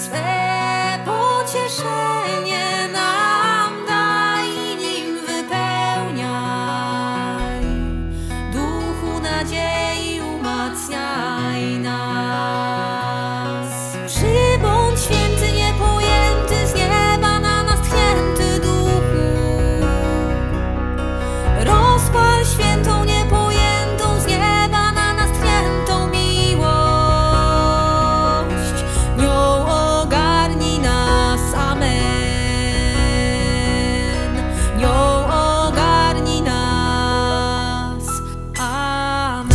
Swe pocieszenie nam daj, nim wypełniaj. Duchu nadziei umacniaj nas. Przybądź święty, niepojęty, z nieba na nas tchnięty Duchu. Rozpal świętą, niepojętą, z nieba na nas tchniętą miłość. Nią ogarnij nas, amen. Nią ogarnij nas, amen.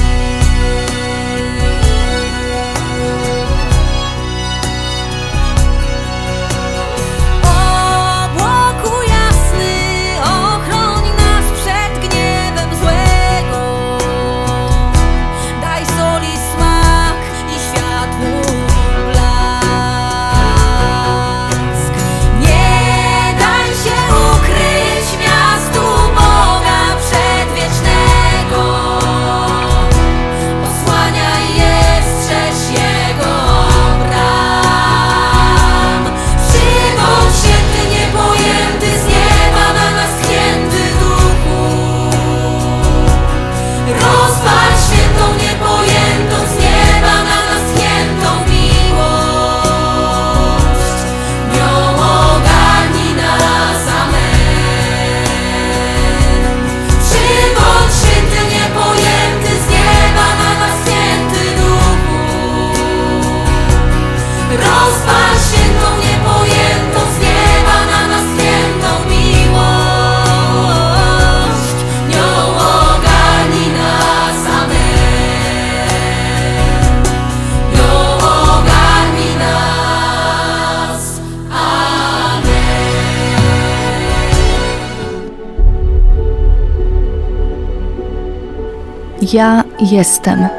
Obłoku jasny, ochroń nas przed gniewem złego. Daj soli smak i światłu blask. Nie daj się ukryć miastu Boga przedwiecznego. Osłaniaj je, strzeż Jego bram. Przybądź święty, niepojęty, z nieba na nas tchnięty Duchu. Rozpal świętą, niepojętą, z nieba na nas tchniętą miłość. Nią ogarnij nas, amen. Przybądź święty, niepojęty, z nieba na nas tchnięty Duchu. Rozpal świętą, niepojętą, z nieba na nas tchniętą miłość. Nią ogarnij nas, amen. Nią ogarnij nas, amen. Ja jestem.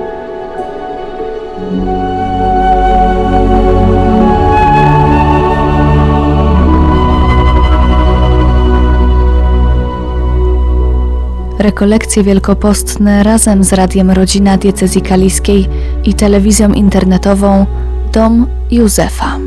Rekolekcje wielkopostne razem z Radiem Rodzina Diecezji Kaliskiej i telewizją internetową Dom Józefa.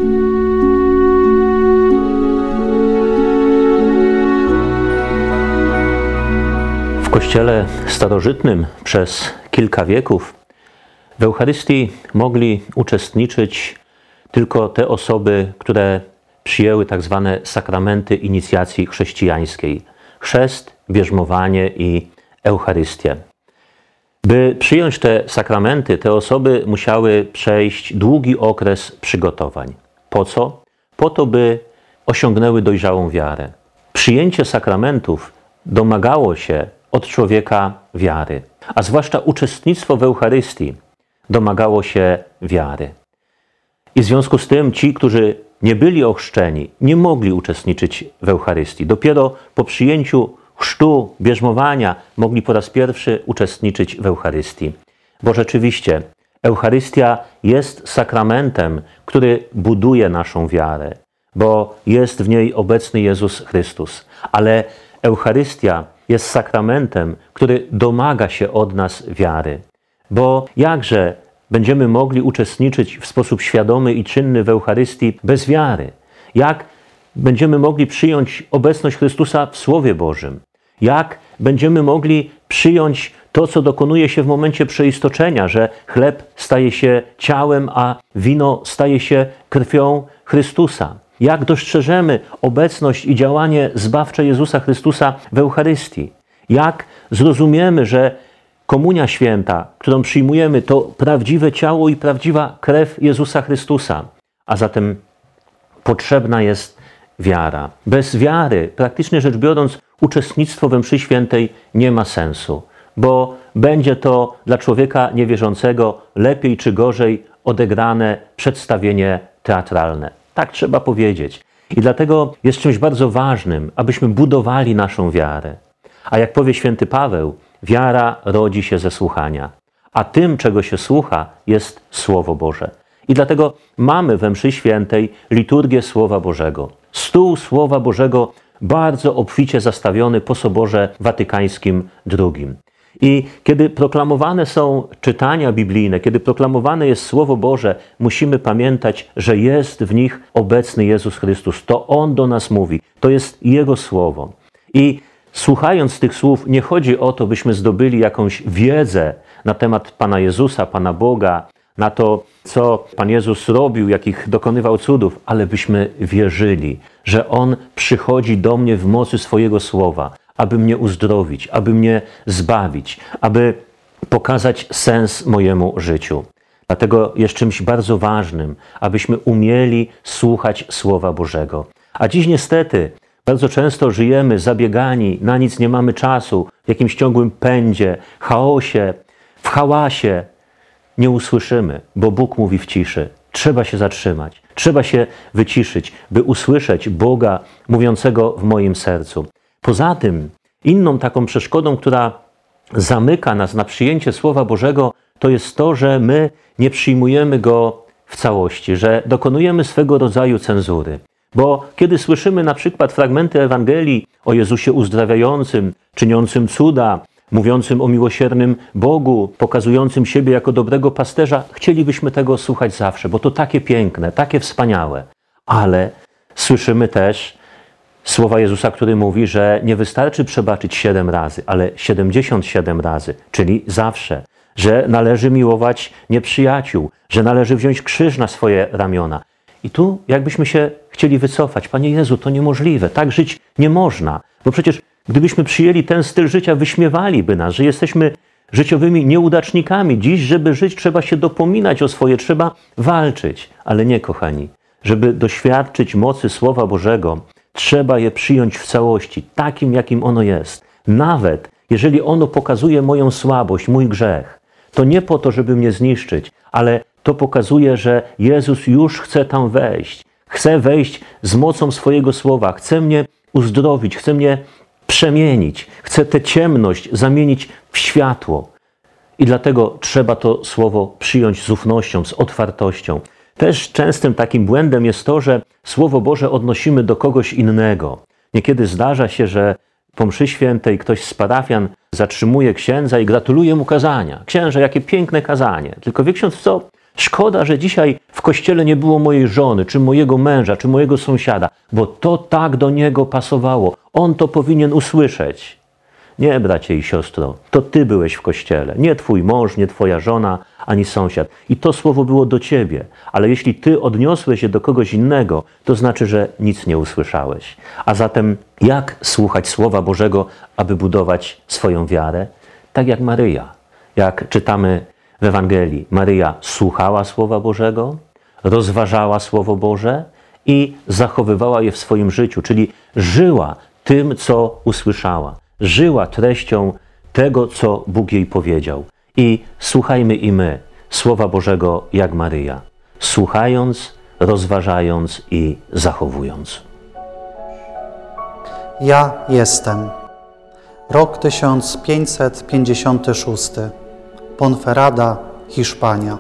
W Kościele starożytnym przez kilka wieków w Eucharystii mogli uczestniczyć tylko te osoby, które przyjęły tak zwane sakramenty inicjacji chrześcijańskiej: chrzest, bierzmowanie i Eucharystię. By przyjąć te sakramenty, te osoby musiały przejść długi okres przygotowań. Po co? Po to, by osiągnęły dojrzałą wiarę. Przyjęcie sakramentów domagało się od człowieka wiary, a zwłaszcza uczestnictwo w Eucharystii domagało się wiary. I w związku z tym ci, którzy nie byli ochrzczeni, nie mogli uczestniczyć w Eucharystii. Dopiero po przyjęciu chrztu, bierzmowania mogli po raz pierwszy uczestniczyć w Eucharystii. Bo rzeczywiście Eucharystia jest sakramentem, który buduje naszą wiarę, bo jest w niej obecny Jezus Chrystus. Ale Eucharystia jest sakramentem, który domaga się od nas wiary. Bo jakże będziemy mogli uczestniczyć w sposób świadomy i czynny w Eucharystii bez wiary? Jak będziemy mogli przyjąć obecność Chrystusa w Słowie Bożym? Jak będziemy mogli przyjąć to, co dokonuje się w momencie przeistoczenia, że chleb staje się ciałem, a wino staje się krwią Chrystusa? Jak dostrzeżemy obecność i działanie zbawcze Jezusa Chrystusa w Eucharystii? Jak zrozumiemy, że Komunia Święta, którą przyjmujemy, to prawdziwe ciało i prawdziwa krew Jezusa Chrystusa? A zatem potrzebna jest wiara. Bez wiary, praktycznie rzecz biorąc, uczestnictwo we mszy świętej nie ma sensu, bo będzie to dla człowieka niewierzącego lepiej czy gorzej odegrane przedstawienie teatralne. Tak trzeba powiedzieć. I dlatego jest czymś bardzo ważnym, abyśmy budowali naszą wiarę. A jak powie święty Paweł, wiara rodzi się ze słuchania, a tym, czego się słucha, jest Słowo Boże. I dlatego mamy we mszy świętej liturgię Słowa Bożego. Stół Słowa Bożego bardzo obficie zastawiony po Soborze Watykańskim II. I kiedy proklamowane są czytania biblijne, kiedy proklamowane jest Słowo Boże, musimy pamiętać, że jest w nich obecny Jezus Chrystus. To On do nas mówi. To jest Jego Słowo. I słuchając tych słów, nie chodzi o to, byśmy zdobyli jakąś wiedzę na temat Pana Jezusa, Pana Boga, na to, co Pan Jezus robił, jakich dokonywał cudów, ale byśmy wierzyli, że On przychodzi do mnie w mocy swojego Słowa, aby mnie uzdrowić, aby mnie zbawić, aby pokazać sens mojemu życiu. Dlatego jest czymś bardzo ważnym, abyśmy umieli słuchać Słowa Bożego. A dziś niestety bardzo często żyjemy zabiegani, na nic nie mamy czasu, w jakimś ciągłym pędzie, chaosie, w hałasie. Nie usłyszymy, bo Bóg mówi w ciszy. Trzeba się zatrzymać, trzeba się wyciszyć, by usłyszeć Boga mówiącego w moim sercu. Poza tym, inną taką przeszkodą, która zamyka nas na przyjęcie Słowa Bożego, to jest to, że my nie przyjmujemy Go w całości, że dokonujemy swego rodzaju cenzury. Bo kiedy słyszymy na przykład fragmenty Ewangelii o Jezusie uzdrawiającym, czyniącym cuda, mówiącym o miłosiernym Bogu, pokazującym siebie jako dobrego pasterza, chcielibyśmy tego słuchać zawsze, bo to takie piękne, takie wspaniałe. Ale słyszymy też słowa Jezusa, który mówi, że nie wystarczy przebaczyć 7 razy, ale 77 razy, czyli zawsze. Że należy miłować nieprzyjaciół, że należy wziąć krzyż na swoje ramiona. I tu jakbyśmy się chcieli wycofać. Panie Jezu, to niemożliwe, tak żyć nie można, bo przecież gdybyśmy przyjęli ten styl życia, wyśmiewaliby nas, że jesteśmy życiowymi nieudacznikami. Dziś, żeby żyć, trzeba się dopominać o swoje, trzeba walczyć. Ale nie, kochani, żeby doświadczyć mocy Słowa Bożego, trzeba je przyjąć w całości, takim, jakim ono jest. Nawet jeżeli ono pokazuje moją słabość, mój grzech, to nie po to, żeby mnie zniszczyć, ale to pokazuje, że Jezus już chce tam wejść. Chce wejść z mocą swojego Słowa, chce mnie uzdrowić, chce mnie przemienić, chce tę ciemność zamienić w światło. I dlatego trzeba to Słowo przyjąć z ufnością, z otwartością. Też częstym takim błędem jest to, że Słowo Boże odnosimy do kogoś innego. Niekiedy zdarza się, że po mszy świętej ktoś z parafian zatrzymuje księdza i gratuluje mu kazania. Księże, jakie piękne kazanie. Tylko wie ksiądz co? Szkoda, że dzisiaj w kościele nie było mojej żony, czy mojego męża, czy mojego sąsiada, bo to tak do niego pasowało. On to powinien usłyszeć. Nie, bracie i siostro, to ty byłeś w kościele. Nie twój mąż, nie twoja żona, ani sąsiad. I to słowo było do ciebie. Ale jeśli ty odniosłeś je do kogoś innego, to znaczy, że nic nie usłyszałeś. A zatem jak słuchać Słowa Bożego, aby budować swoją wiarę? Tak jak Maryja. Jak czytamy w Ewangelii, Maryja słuchała Słowa Bożego, rozważała Słowo Boże i zachowywała je w swoim życiu, czyli żyła tym, co usłyszała. Żyła treścią tego, co Bóg jej powiedział. I słuchajmy i my Słowa Bożego jak Maryja, słuchając, rozważając i zachowując. Ja jestem. Rok 1556. Ponferrada, Hiszpania.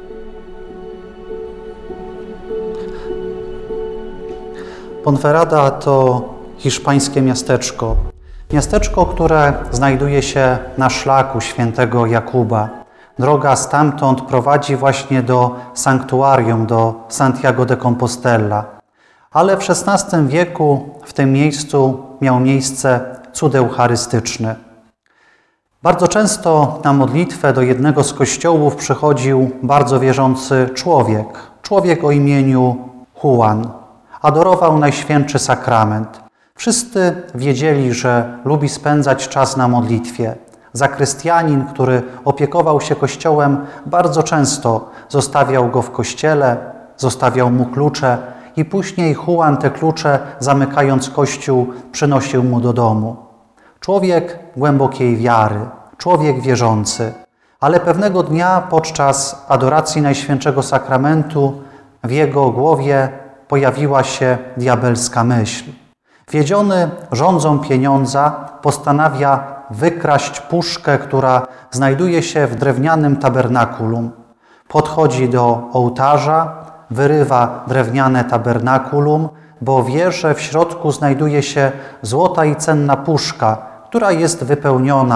Ponferrada to hiszpańskie miasteczko. Miasteczko, które znajduje się na szlaku świętego Jakuba. Droga stamtąd prowadzi właśnie do sanktuarium, do Santiago de Compostela. Ale w XVI wieku w tym miejscu miał miejsce cud eucharystyczny. Bardzo często na modlitwę do jednego z kościołów przychodził bardzo wierzący człowiek o imieniu Juan. Adorował Najświętszy Sakrament. Wszyscy wiedzieli, że lubi spędzać czas na modlitwie. Zakrystianin, który opiekował się kościołem, bardzo często zostawiał go w kościele, zostawiał mu klucze i później Juan te klucze, zamykając kościół, przynosił mu do domu. Człowiek głębokiej wiary, człowiek wierzący, ale pewnego dnia podczas adoracji Najświętszego Sakramentu w jego głowie pojawiła się diabelska myśl. Wiedziony rządzą pieniądza, postanawia wykraść puszkę, która znajduje się w drewnianym tabernakulum. Podchodzi do ołtarza, wyrywa drewniane tabernakulum, bo wie, że w środku znajduje się złota i cenna puszka, która jest wypełniona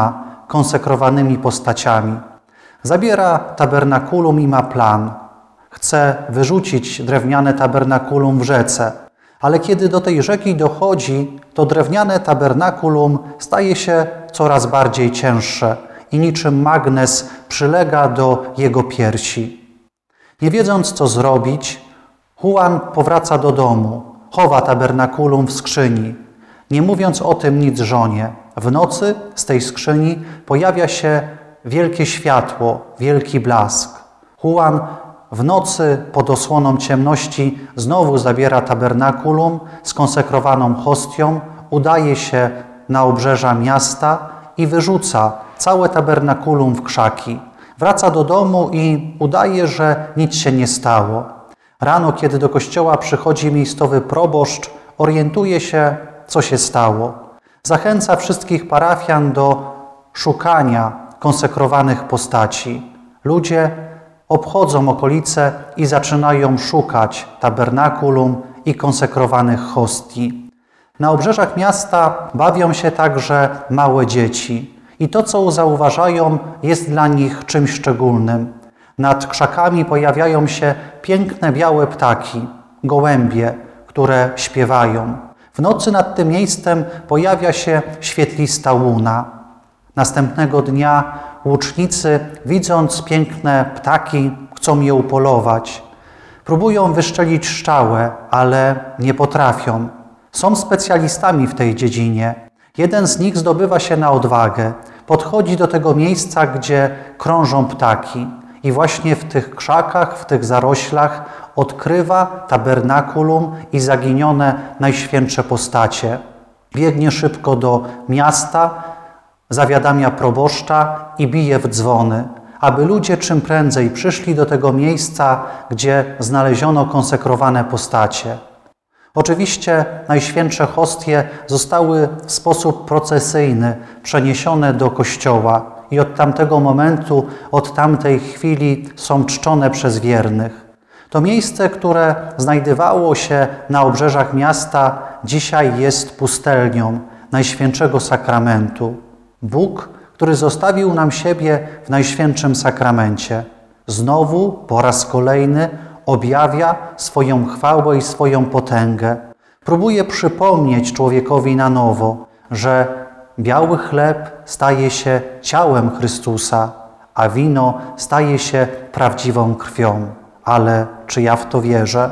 konsekrowanymi postaciami. Zabiera tabernakulum i ma plan. Chce wyrzucić drewniane tabernakulum w rzece, ale kiedy do tej rzeki dochodzi, to drewniane tabernakulum staje się coraz bardziej cięższe i niczym magnes przylega do jego piersi. Nie wiedząc, co zrobić, Juan powraca do domu, chowa tabernakulum w skrzyni, nie mówiąc o tym nic żonie. W nocy z tej skrzyni pojawia się wielkie światło, wielki blask. Juan w nocy pod osłoną ciemności znowu zabiera tabernakulum z konsekrowaną hostią, udaje się na obrzeża miasta i wyrzuca całe tabernakulum w krzaki. Wraca do domu i udaje, że nic się nie stało. Rano, kiedy do kościoła przychodzi miejscowy proboszcz, orientuje się, co się stało. Zachęca wszystkich parafian do szukania konsekrowanych postaci. Ludzie obchodzą okolice i zaczynają szukać tabernakulum i konsekrowanych hostii. Na obrzeżach miasta bawią się także małe dzieci i to, co zauważają, jest dla nich czymś szczególnym. Nad krzakami pojawiają się piękne białe ptaki, gołębie, które śpiewają. W nocy nad tym miejscem pojawia się świetlista łuna. Następnego dnia łucznicy, widząc piękne ptaki, chcą je upolować. Próbują wyszczelić szczałę, ale nie potrafią. Są specjalistami w tej dziedzinie. Jeden z nich zdobywa się na odwagę. Podchodzi do tego miejsca, gdzie krążą ptaki. I właśnie w tych krzakach, w tych zaroślach odkrywa tabernakulum i zaginione najświętsze postacie. Biegnie szybko do miasta, zawiadamia proboszcza i bije w dzwony, aby ludzie czym prędzej przyszli do tego miejsca, gdzie znaleziono konsekrowane postacie. Oczywiście najświętsze hostie zostały w sposób procesyjny przeniesione do kościoła i od tamtego momentu, od tamtej chwili są czczone przez wiernych. To miejsce, które znajdowało się na obrzeżach miasta, dzisiaj jest pustelnią Najświętszego Sakramentu. Bóg, który zostawił nam siebie w Najświętszym Sakramencie, znowu po raz kolejny objawia swoją chwałę i swoją potęgę. Próbuje przypomnieć człowiekowi na nowo, że biały chleb staje się ciałem Chrystusa, a wino staje się prawdziwą krwią. Ale czy ja w to wierzę?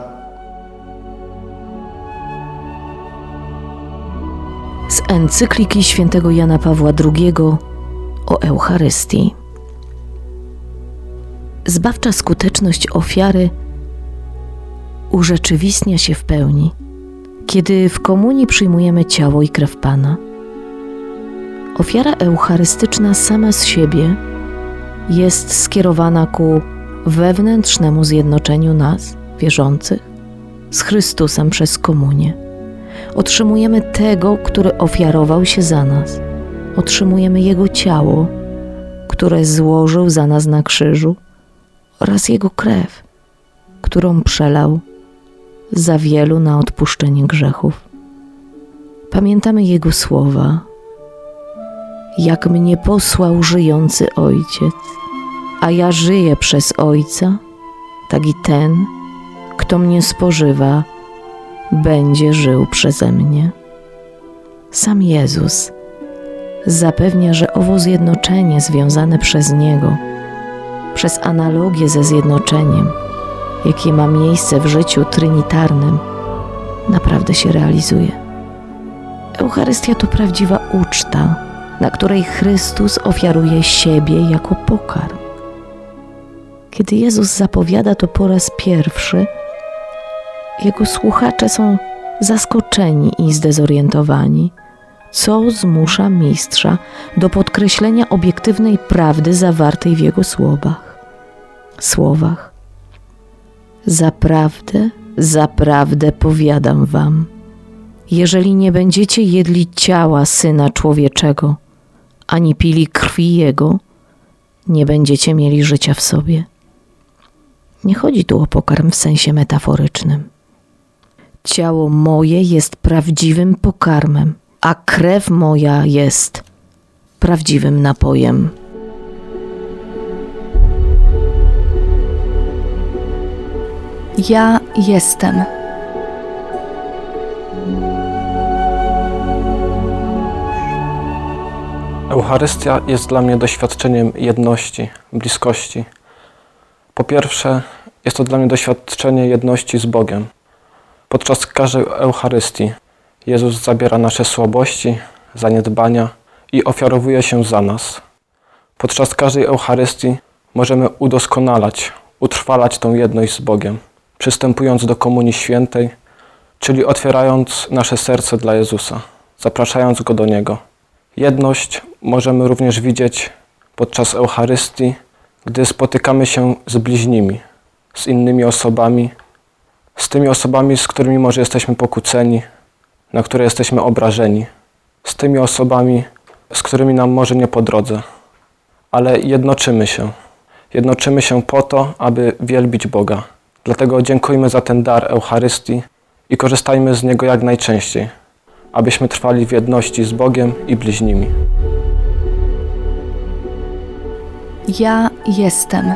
Z encykliki świętego Jana Pawła II o Eucharystii. Zbawcza skuteczność ofiary urzeczywistnia się w pełni, kiedy w komunii przyjmujemy ciało i krew Pana. Ofiara eucharystyczna sama z siebie jest skierowana ku wewnętrznemu zjednoczeniu nas, wierzących, z Chrystusem przez komunię. Otrzymujemy tego, który ofiarował się za nas. Otrzymujemy Jego ciało, które złożył za nas na krzyżu, oraz Jego krew, którą przelał za wielu na odpuszczenie grzechów. Pamiętamy Jego słowa: jak mnie posłał żyjący Ojciec, a ja żyję przez Ojca, tak i ten, kto mnie spożywa, będzie żył przeze mnie. Sam Jezus zapewnia, że owo zjednoczenie związane przez Niego, przez analogię ze zjednoczeniem, jakie ma miejsce w życiu trinitarnym, naprawdę się realizuje. Eucharystia to prawdziwa uczta, na której Chrystus ofiaruje siebie jako pokarm. Kiedy Jezus zapowiada to po raz pierwszy, Jego słuchacze są zaskoczeni i zdezorientowani, co zmusza mistrza do podkreślenia obiektywnej prawdy zawartej w Jego słowach. Zaprawdę, zaprawdę powiadam wam, jeżeli nie będziecie jedli ciała Syna Człowieczego, ani pili krwi Jego, nie będziecie mieli życia w sobie. Nie chodzi tu o pokarm w sensie metaforycznym. Ciało moje jest prawdziwym pokarmem, a krew moja jest prawdziwym napojem. Ja jestem. Eucharystia jest dla mnie doświadczeniem jedności, bliskości. Po pierwsze, jest to dla mnie doświadczenie jedności z Bogiem. Podczas każdej Eucharystii Jezus zabiera nasze słabości, zaniedbania i ofiarowuje się za nas. Podczas każdej Eucharystii możemy udoskonalać, utrwalać tą jedność z Bogiem, przystępując do Komunii Świętej, czyli otwierając nasze serce dla Jezusa, zapraszając Go do Niego. Jedność możemy również widzieć podczas Eucharystii, gdy spotykamy się z bliźnimi, z innymi osobami, z tymi osobami, z którymi może jesteśmy pokłóceni, na które jesteśmy obrażeni, z tymi osobami, z którymi nam może nie po drodze, ale jednoczymy się. Jednoczymy się po to, aby wielbić Boga. Dlatego dziękujmy za ten dar Eucharystii i korzystajmy z niego jak najczęściej, abyśmy trwali w jedności z Bogiem i bliźnimi. Ja jestem.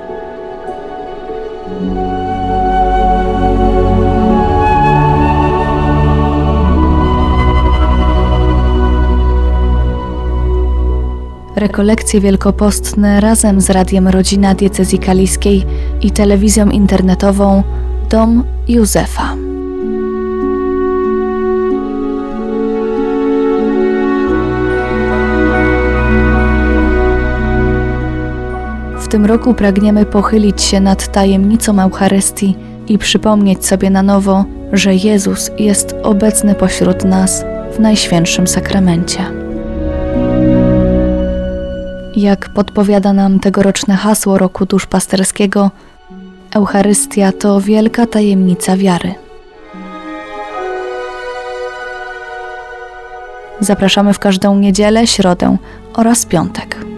Rekolekcje wielkopostne razem z Radiem Rodzina Diecezji Kaliskiej i telewizją internetową Dom Józefa. W tym roku pragniemy pochylić się nad tajemnicą Eucharystii i przypomnieć sobie na nowo, że Jezus jest obecny pośród nas w Najświętszym Sakramencie. Jak podpowiada nam tegoroczne hasło Roku Duszpasterskiego, Eucharystia to wielka tajemnica wiary. Zapraszamy w każdą niedzielę, środę oraz piątek.